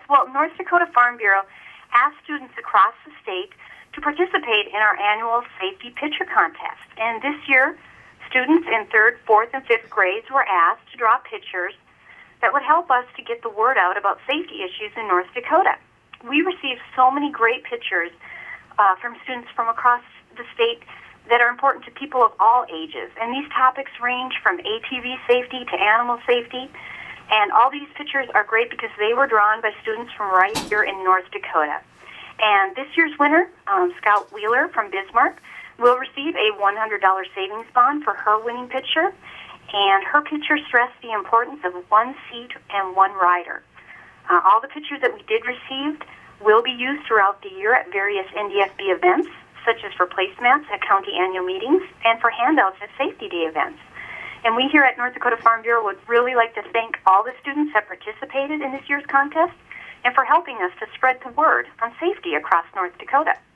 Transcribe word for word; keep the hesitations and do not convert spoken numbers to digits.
Well, North Dakota Farm Bureau asked students across the state to participate in our annual safety picture contest. And this year, students in third, fourth, and fifth grades were asked to draw pictures that would help us to get the word out about safety issues in North Dakota. We received so many great pictures uh, from students from across the state that are important to people of all ages. And these topics range from A T V safety to animal safety. And all these pictures are great because they were drawn by students from right here in North Dakota. And this year's winner, um, Scout Wheeler from Bismarck, will receive a one hundred dollars savings bond for her winning picture. And her picture stressed the importance of one seat and one rider. Uh, all the pictures that we did receive will be used throughout the year at various N D F B events, such as for placemats at county annual meetings and for handouts at Safety Day events. And we here at North Dakota Farm Bureau would really like to thank all the students that participated in this year's contest and for helping us to spread the word on safety across North Dakota.